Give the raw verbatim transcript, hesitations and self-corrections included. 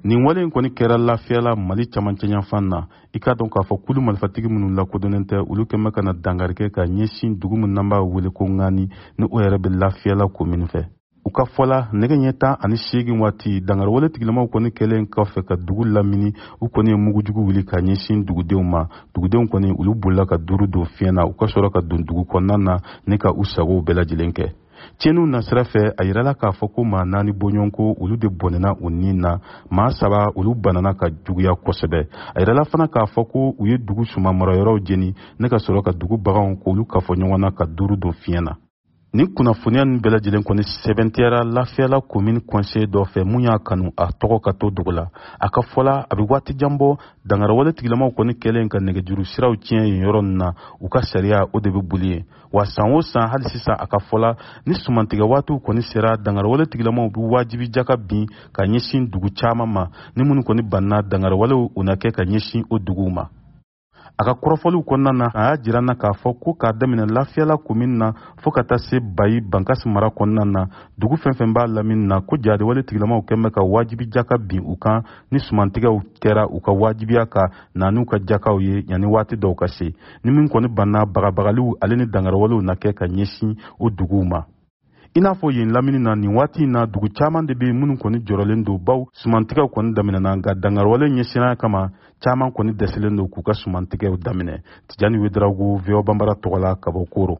nin wale in kɔni kɛra lafiyala Mali camancɛ yanfan na i k'a dɔn k'a fɔ kulu marifatigi minnu lakodɔnnen tɛ olu kɛmɛ ka na dankari kɛ ka ɲɛsin dugu min n'an b'a wele ko Ŋani ni o yɛrɛ bɛ lafiyala komini fɛ. U ka fɔla nɛgɛ ɲɛ tan ani seegin waati dankari wale tigilamaw kɔni kɛlen kɔfɛ ka dugu lamini u kɔni ye mugujugu wuli ka ɲɛsin dugudenw ma. Dugudenw kɔni olu bolila ka duuru don fiɲɛ na u ka sɔrɔ ka don dugu kɔnɔna na ni ka u sagow bɛɛ lajɛlen kɛ. Tiɲɛniw na sira fɛ a yirala k'a fɔ ko maa naani bɔɲɔgɔnko olu de bɔnɛna u ni na maa saba olu banana ka juguya kosɛbɛ. A yirala fana k'a fɔ ko u ye dugu suma marayɔrɔw jeni ne ka sɔrɔ ka dugu baganw k'olu kafɔ ɲɔgɔn na ka duuru don fiɲɛ na. Nin kunnafoniya ninnu bɛɛ lajɛlen kɔni sɛbɛntiyara lafiyala komini kɔnse dɔ fɛ mun y'a kanu a tɔgɔ ka to dugu la. A ka fɔla a bɛ waati jan bɔ dankari wale tigilamaw kɔni kɛlen ka nɛgɛjuru siraw tiɲɛ yen yɔrɔ ninnu na u ka sariya o de bɛ boli yen. Wa san o san hali sisan a ka fɔla ni sumantigɛ waatiw kɔni sera dankari wale tigilamaw bɛ wajibi jaka bin ka ɲɛsin dugu caman ma ni minnu kɔni banna dankari walew u na kɛ ka ɲɛsin o duguw ma. A ka kɔrɔfɔliw kɔnɔna na a y'a jira n na k'a fɔ ko k'a daminɛ lafiyala komini na fo ka taa se Bayi Bankasi mara kɔnɔna na dugu fɛn fɛn b'a lamini na ko jadewale tigilamaw kɛn bɛ ka wajibi jaka bin u kan ni sumantigɛw kɛra u ka wajibiya ka na n'u ka jakaw ye yanni waati dɔw ka se ni min kɔni banna bagabagaliw ale ni dankariwalew na kɛ ka ɲɛsin o duguw ma. I n'a fɔ yen lamini na nin waati in na dugu caman de bɛ minnu kɔni jɔrɔlen don baw sumantigɛw kɔni daminɛna nka dankariwale ɲɛsinnaya kama caman kɔni dɛsɛlen don k'u ka sumantigɛw daminɛ. Tijani Wederawogo V O Banbara tɔgɔ la ka bɔ Koro.